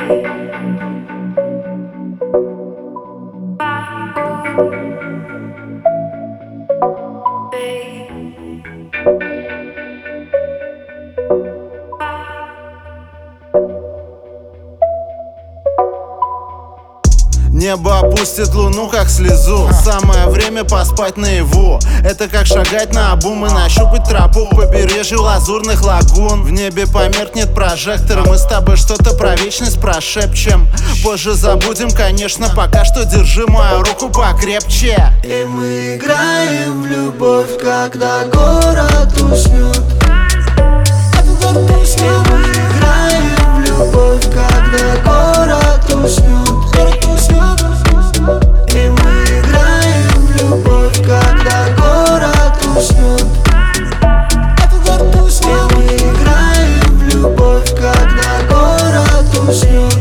Небо опустит луну, как слезу. Самое время поспать наяву. Это как шагать наобум и нащупать тропу к побережью лазурных лагун. В небе померкнет прожектор, и мы с тобой что-то про вечность прошепчем. Позже забудем, конечно, пока что держи мою руку покрепче. И мы играем в любовь, когда город уснет. И мы играем в любовь, когда город уснет. И мы играем в любовь, когда город уснет. И мы играем в любовь, когда город уснет.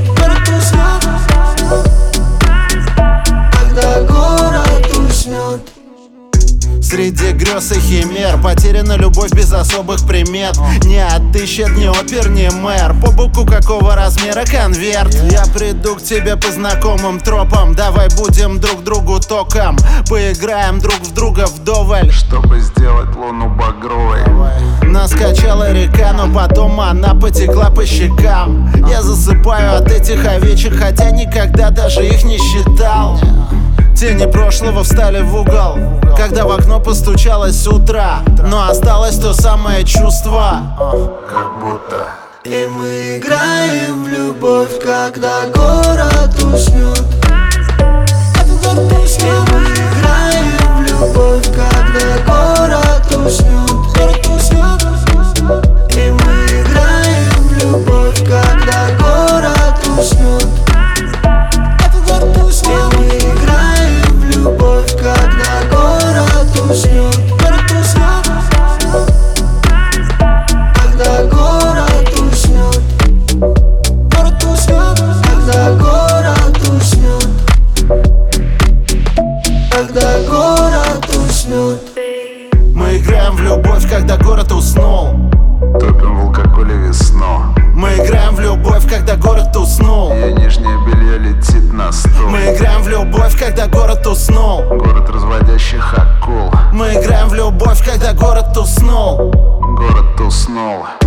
Когда город уснет. Среди грез и химер потеряна любовь без особых примет. Не отыщет ни опер, ни мэр. По боку какого размера конверт? Я приду к тебе по знакомым тропам. Давай будем друг другу током. Поиграем друг в друга вдоволь, чтобы сделать луну багровой. Нас качала река, но потом она потекла по щекам. Я засыпаю от этих овечек, хотя никогда даже их не считал. Тени прошлого встали в угол, когда в окно постучалось утро. Но осталось то самое чувство, как будто. И мы играем в любовь, когда город уснет. И мы играем в любовь, когда город уснет. И мы играем в любовь, когда город уснет. И мы играем в любовь, когда город уснет. Когда город уснет. Когда город уснет. Когда город уснет. мы играем в любовь, когда город уснул. Топим в алкоголе весну. Мы играем в любовь, когда город уснул. Ее нижнее белье летит на стол. Мы играем в любовь, когда город уснул. Город разводящих акул. Мы играем в любовь, когда город уснул. Город уснул.